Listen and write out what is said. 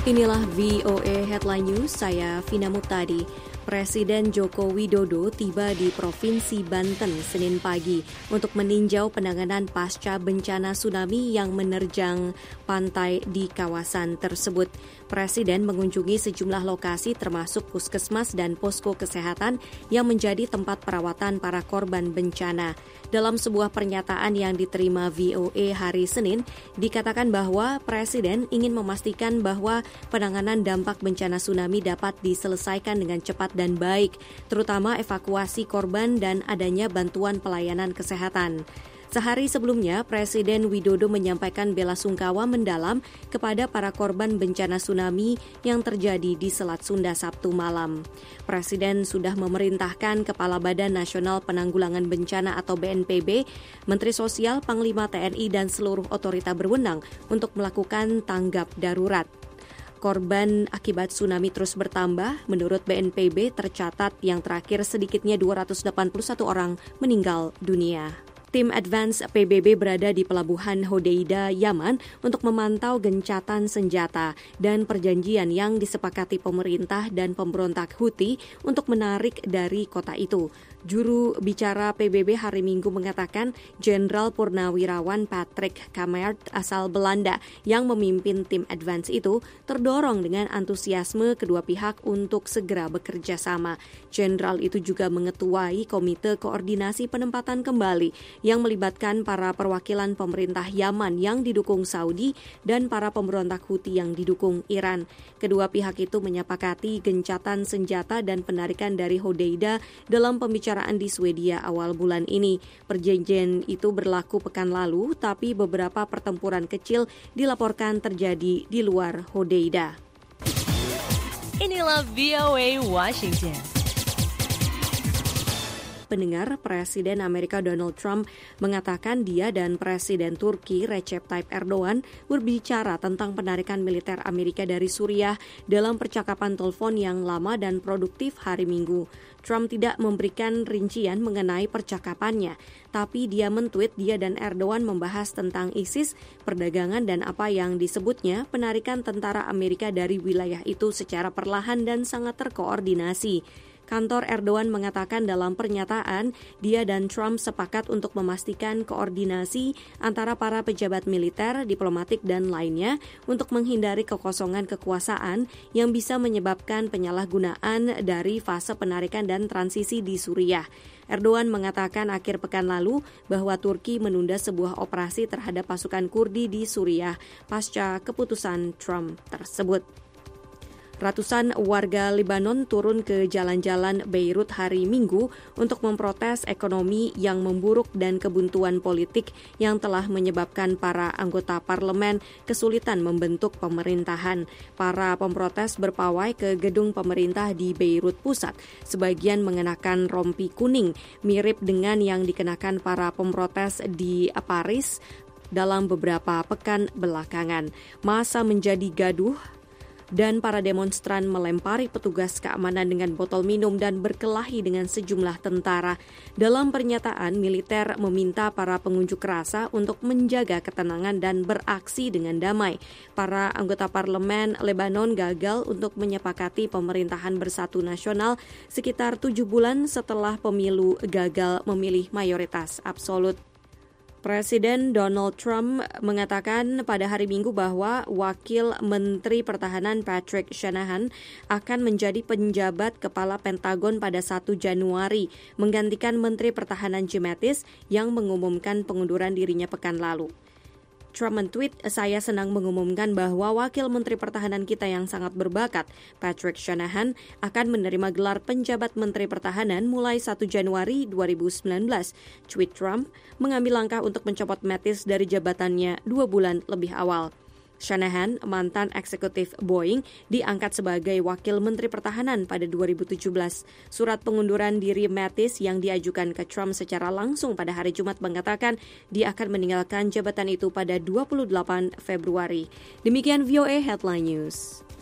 Inilah VOA Headline News, saya Vina Muhtadi. Presiden Joko Widodo tiba di Provinsi Banten Senin pagi untuk meninjau penanganan pasca bencana tsunami yang menerjang pantai di kawasan tersebut. Presiden mengunjungi sejumlah lokasi termasuk puskesmas dan posko kesehatan yang menjadi tempat perawatan para korban bencana. Dalam sebuah pernyataan yang diterima VOA hari Senin, dikatakan bahwa Presiden ingin memastikan bahwa penanganan dampak bencana tsunami dapat diselesaikan dengan cepat dan baik, terutama evakuasi korban dan adanya bantuan pelayanan kesehatan. Sehari sebelumnya, Presiden Widodo menyampaikan belasungkawa mendalam kepada para korban bencana tsunami yang terjadi di Selat Sunda Sabtu malam. Presiden sudah memerintahkan Kepala Badan Nasional Penanggulangan Bencana atau BNPB, Menteri Sosial, Panglima TNI, dan seluruh otoritas berwenang untuk melakukan tanggap darurat. Korban akibat tsunami terus bertambah. Menurut BNPB, tercatat yang terakhir sedikitnya 281 orang meninggal dunia. Tim Advance PBB berada di Pelabuhan Hodeida, Yaman untuk memantau gencatan senjata dan perjanjian yang disepakati pemerintah dan pemberontak Houthi untuk menarik dari kota itu. Juru bicara PBB hari Minggu mengatakan Jenderal Purnawirawan Patrick Kammert asal Belanda yang memimpin tim Advance itu terdorong dengan antusiasme kedua pihak untuk segera bekerja sama. Jenderal itu juga mengetuai Komite Koordinasi Penempatan Kembali yang melibatkan para perwakilan pemerintah Yaman yang didukung Saudi dan para pemberontak Houthi yang didukung Iran. Kedua pihak itu menyepakati gencatan senjata dan penarikan dari Hodeida dalam pembicaraan di Swedia awal bulan ini. Perjanjian itu berlaku pekan lalu, tapi beberapa pertempuran kecil dilaporkan terjadi di luar Hodeida. Inilah VOA Washington. Pendengar, Presiden Amerika Donald Trump mengatakan dia dan Presiden Turki Recep Tayyip Erdogan berbicara tentang penarikan militer Amerika dari Suriah dalam percakapan telepon yang lama dan produktif hari Minggu. Trump tidak memberikan rincian mengenai percakapannya, tapi dia mentweet dia dan Erdogan membahas tentang ISIS, perdagangan, dan apa yang disebutnya penarikan tentara Amerika dari wilayah itu secara perlahan dan sangat terkoordinasi. Kantor Erdogan mengatakan dalam pernyataan, dia dan Trump sepakat untuk memastikan koordinasi antara para pejabat militer, diplomatik, dan lainnya untuk menghindari kekosongan kekuasaan yang bisa menyebabkan penyalahgunaan dari fase penarikan dan transisi di Suriah. Erdogan mengatakan akhir pekan lalu bahwa Turki menunda sebuah operasi terhadap pasukan Kurdi di Suriah pasca keputusan Trump tersebut. Ratusan warga Lebanon turun ke jalan-jalan Beirut hari Minggu untuk memprotes ekonomi yang memburuk dan kebuntuan politik yang telah menyebabkan para anggota parlemen kesulitan membentuk pemerintahan. Para pemprotes berpawai ke gedung pemerintah di Beirut Pusat, sebagian mengenakan rompi kuning, mirip dengan yang dikenakan para pemprotes di Paris dalam beberapa pekan belakangan. Massa menjadi gaduh dan para demonstran melempari petugas keamanan dengan botol minum dan berkelahi dengan sejumlah tentara. Dalam pernyataan, militer meminta para pengunjuk rasa untuk menjaga ketenangan dan beraksi dengan damai. Para anggota parlemen Lebanon gagal untuk menyepakati pemerintahan bersatu nasional sekitar 7 bulan setelah pemilu gagal memilih mayoritas absolut. Presiden Donald Trump mengatakan pada hari Minggu bahwa Wakil Menteri Pertahanan Patrick Shanahan akan menjadi penjabat Kepala Pentagon pada 1 Januari, menggantikan Menteri Pertahanan Jim Mattis yang mengumumkan pengunduran dirinya pekan lalu. Trump men-tweet, "Saya senang mengumumkan bahwa Wakil Menteri Pertahanan kita yang sangat berbakat, Patrick Shanahan, akan menerima gelar penjabat Menteri Pertahanan mulai 1 Januari 2019. Tweet Trump mengambil langkah untuk mencopot Mattis dari jabatannya 2 bulan lebih awal. Shanahan, mantan eksekutif Boeing, diangkat sebagai Wakil Menteri Pertahanan pada 2017. Surat pengunduran diri Mattis yang diajukan ke Trump secara langsung pada hari Jumat mengatakan dia akan meninggalkan jabatan itu pada 28 Februari. Demikian VOA Headline News.